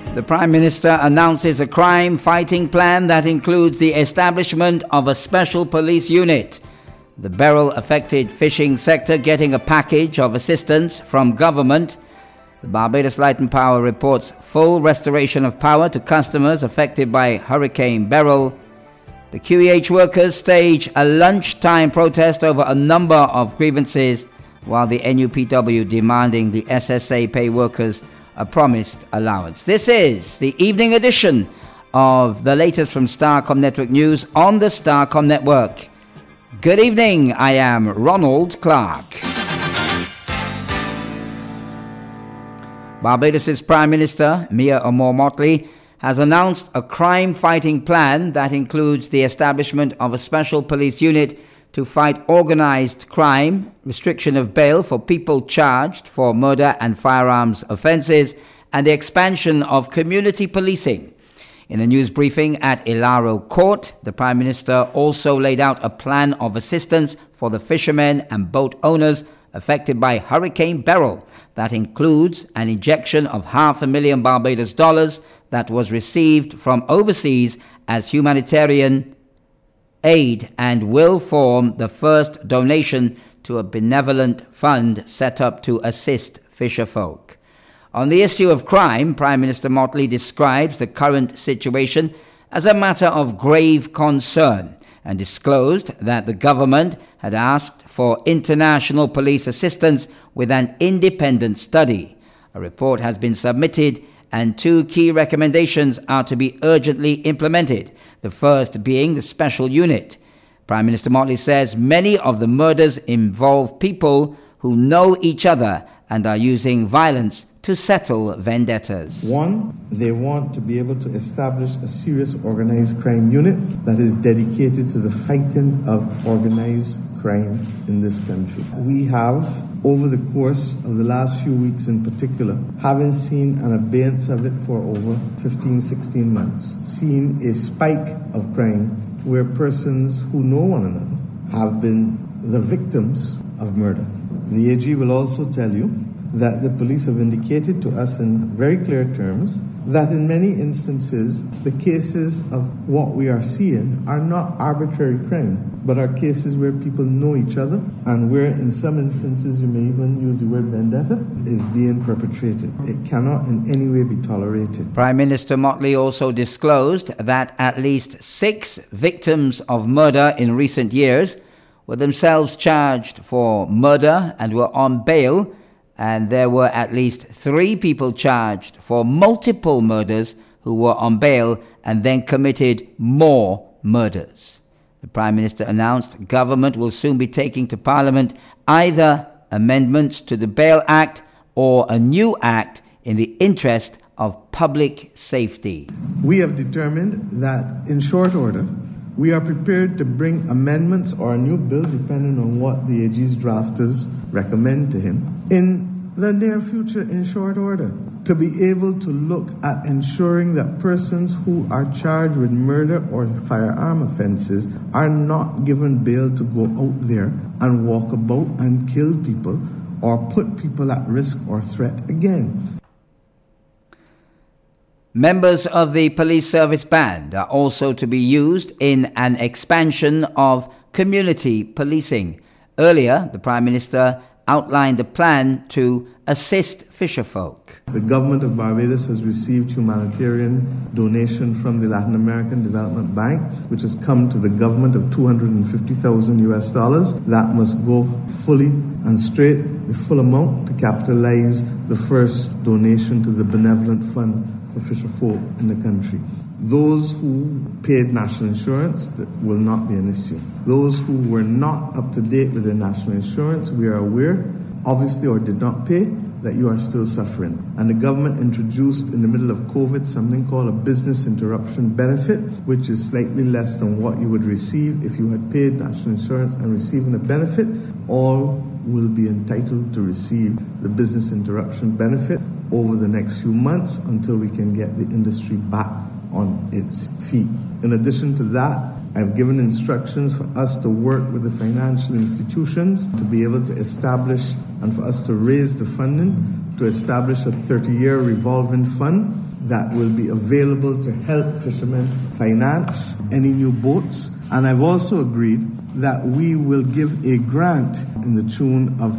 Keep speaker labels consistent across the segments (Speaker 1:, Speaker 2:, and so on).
Speaker 1: The Prime Minister announces a crime-fighting plan that includes the establishment of a special police unit. The Beryl-affected fishing sector getting a package of assistance from government. The Barbados Light and Power reports full restoration of power to customers affected by Hurricane Beryl. The QEH workers stage a lunchtime protest over a number of grievances, while the NUPW demanding the SSA pay workers a promised allowance. This is the evening edition of the latest from Starcom Network News on the Starcom Network. Good evening, I am Ronald Clark. Barbados' Prime Minister, Mia Amor-Mottley, has announced a crime-fighting plan that includes the establishment of a special police unit to fight organized crime, restriction of bail for people charged for murder and firearms offences, and the expansion of community policing. In a news briefing at Ilaro Court, the Prime Minister also laid out a plan of assistance for the fishermen and boat owners affected by Hurricane Beryl that includes an injection of $500,000 Barbados dollars that was received from overseas as humanitarian aid and will form the first donation to a benevolent fund set up to assist fisherfolk. On the issue of crime, Prime Minister Mottley describes the current situation as a matter of grave concern and disclosed that the government had asked for international police assistance with an independent study. A report has been submitted and two key recommendations are to be urgently implemented, the first being the special unit. Prime Minister Mottley says many of the murders involve people who know each other and are using violence to settle vendettas.
Speaker 2: One, they want to be able to establish a serious organized crime unit that is dedicated to the fighting of organized crime in this country. We have, over the course of the last few weeks in particular, having seen an abeyance of it for over 15, 16 months, seen a spike of crime where persons who know one another have been the victims of murder. The AG will also tell you that the police have indicated to us in very clear terms that in many instances the cases of what we are seeing are not arbitrary crime, but are cases where people know each other and where in some instances, you may even use the word vendetta, is being perpetrated. It cannot in any way be tolerated.
Speaker 1: Prime Minister Mottley also disclosed that at least 6 victims of murder in recent years were themselves charged for murder and were on bail, and there were at least 3 people charged for multiple murders who were on bail and then committed more murders. The Prime Minister announced government will soon be taking to Parliament either amendments to the Bail Act or a new act in the interest of public safety.
Speaker 2: We have determined that in short order, we are prepared to bring amendments or a new bill, depending on what the AG's drafters recommend to him, in the near future, in short order, to be able to look at ensuring that persons who are charged with murder or firearm offenses are not given bail to go out there and walk about and kill people or put people at risk or threat again.
Speaker 1: Members of the Police Service Band are also to be used in an expansion of community policing. Earlier, the Prime Minister outlined a plan to assist fisherfolk.
Speaker 2: The government of Barbados has received humanitarian donation from the Latin American Development Bank, which has come to the government of $250,000. That must go fully and straight, the full amount, to capitalize the first donation to the benevolent fund for fisherfolk in the country. Those who paid national insurance, that will not be an issue. Those who were not up to date with their national insurance, we are aware, obviously, or did not pay, that you are still suffering. And the government introduced in the middle of COVID something called a business interruption benefit, which is slightly less than what you would receive if you had paid national insurance and receiving a benefit. All will be entitled to receive the business interruption benefit over the next few months until we can get the industry back on its feet. In addition to that, I've given instructions for us to work with the financial institutions to be able to establish and for us to raise the funding to establish a 30-year revolving fund that will be available to help fishermen finance any new boats. And I've also agreed that we will give a grant in the tune of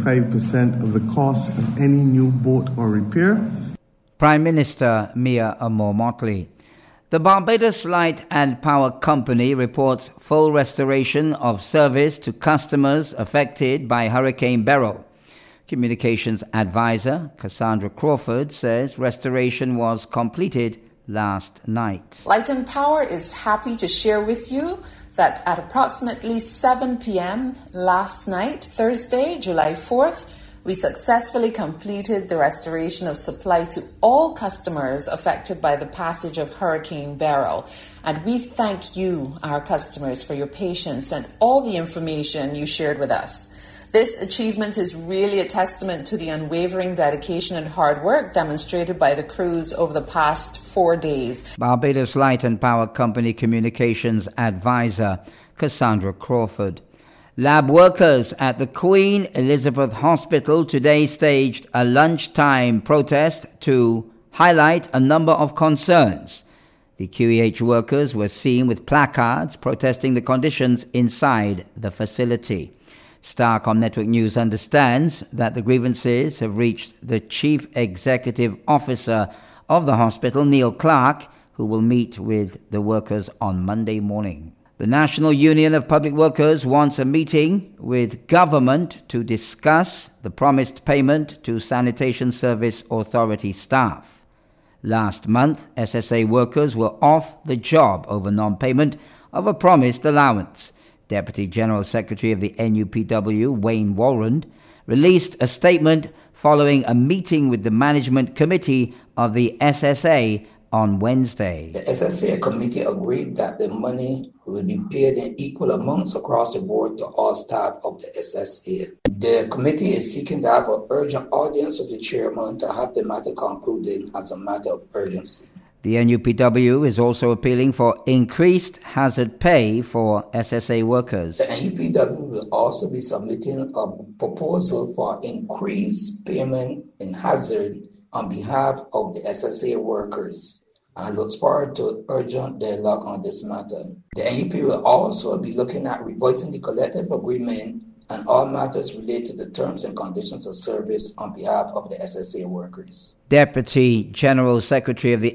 Speaker 2: 25% of the cost of any new boat or repair.
Speaker 1: Prime Minister Mia Motley. The Barbados Light and Power Company reports full restoration of service to customers affected by Hurricane Beryl. Communications advisor Cassandra Crawford says restoration was completed last night.
Speaker 3: Light and Power is happy to share with you that at approximately 7 p.m. last night, Thursday, July 4th, we successfully completed the restoration of supply to all customers affected by the passage of Hurricane Beryl. And we thank you, our customers, for your patience and all the information you shared with us. This achievement is really a testament to the unwavering dedication and hard work demonstrated by the crews over the past 4 days.
Speaker 1: Barbados Light and Power Company Communications Advisor Cassandra Crawford. Lab workers at the Queen Elizabeth Hospital today staged a lunchtime protest to highlight a number of concerns. The QEH workers were seen with placards protesting the conditions inside the facility. Starcom Network News understands that the grievances have reached the Chief Executive Officer of the hospital, Neil Clark, who will meet with the workers on Monday morning. The National Union of Public Workers wants a meeting with government to discuss the promised payment to Sanitation Service Authority staff. Last month, SSA workers were off the job over non-payment of a promised allowance. Deputy General Secretary of the NUPW, Wayne Walrond, released a statement following a meeting with the Management Committee of the SSA on Wednesday.
Speaker 4: The SSA committee agreed that the money will be paid in equal amounts across the board to all staff of the SSA. The committee is seeking to have an urgent audience with the chairman to have the matter concluded as a matter of urgency.
Speaker 1: The NUPW is also appealing for increased hazard pay for SSA workers.
Speaker 4: The NUPW will also be submitting a proposal for increased payment in hazard on behalf of the SSA workers and looks forward to urgent dialogue on this matter. The NUP will also be looking at revising the collective agreement and all matters related to terms and conditions of service on behalf of the SSA workers.
Speaker 1: Deputy General Secretary of the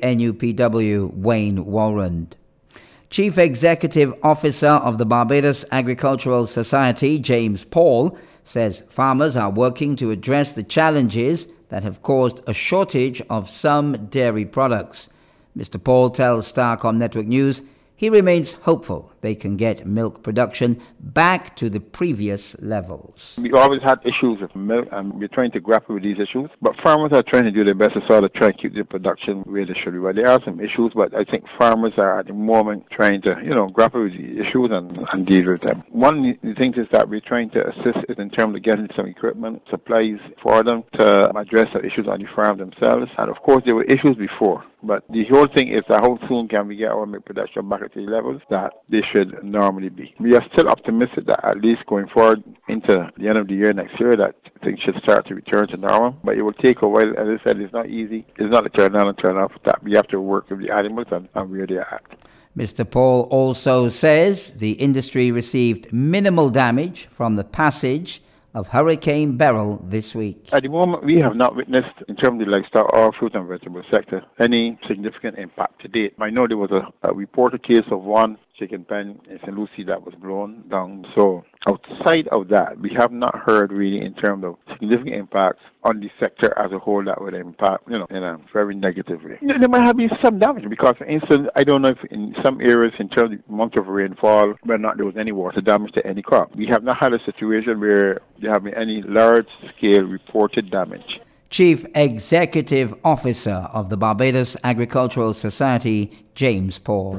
Speaker 1: NUPW, Wayne Walrond. Chief Executive Officer of the Barbados Agricultural Society, James Paul, says farmers are working to address the challenges that have caused a shortage of some dairy products. Mr. Paul tells Starcom Network News he remains hopeful they can get milk production back to the previous levels.
Speaker 5: We always had issues with milk, and we're trying to grapple with these issues. But farmers are trying to do their best to sort of try and keep the production where they should be. Well, there are some issues, but I think farmers are at the moment trying to, grapple with the issues and deal with them. One of the things is that we're trying to assist in terms of getting some equipment, supplies for them to address the issues on the farm themselves. And of course, there were issues before. But the whole thing is that how soon can we get our milk production back at the levels that they should normally be. We are still optimistic that at least going forward into the end of the year next year that things should start to return to normal. But it will take a while. As I said, it's not easy. It's not a turn on and turn off. That we have to work with the animals and where they are at.
Speaker 1: Mr. Paul also says the industry received minimal damage from the passage of Hurricane Beryl this week.
Speaker 5: At the moment, we have not witnessed, in terms of the livestock or fruit and vegetable sector, any significant impact to date. I know there was a reported case of one chicken pen in St. Lucie that was blown down. So outside of that, we have not heard really in terms of significant impacts on the sector as a whole that would impact, in a very negative way. There might have been some damage because, for instance, I don't know if in some areas in terms of the month of rainfall, whether or not there was any water damage to any crop. We have not had a situation where there have been any large-scale reported damage.
Speaker 1: Chief Executive Officer of the Barbados Agricultural Society, James Paul.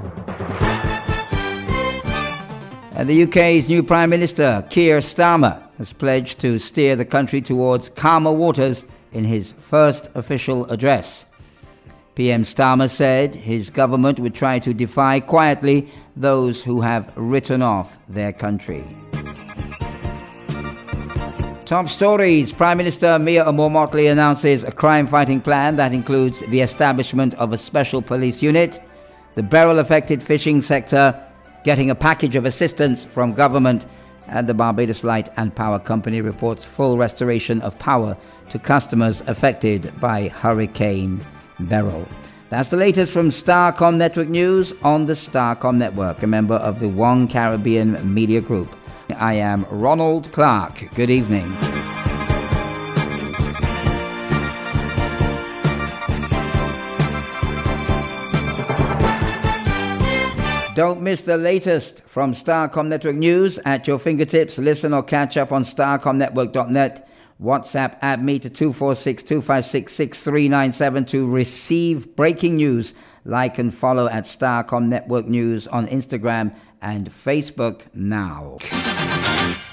Speaker 1: And the UK's new Prime Minister, Keir Starmer, has pledged to steer the country towards calmer waters in his first official address. PM Starmer said his government would try to defy quietly those who have written off their country. Top stories. Prime Minister Mia Omor-Motley announces a crime-fighting plan that includes the establishment of a special police unit. The Beryl-affected fishing sector getting a package of assistance from government. And the Barbados Light and Power Company reports full restoration of power to customers affected by Hurricane Beryl. That's the latest from Starcom Network News on the Starcom Network, a member of the One Caribbean Media Group. I am Ronald Clark. Good evening. Don't miss the latest from Starcom Network News at your fingertips. Listen or catch up on starcomnetwork.net. WhatsApp add me to 246-256-6397 to receive breaking news. Like and follow at Starcom Network News on Instagram and Facebook now.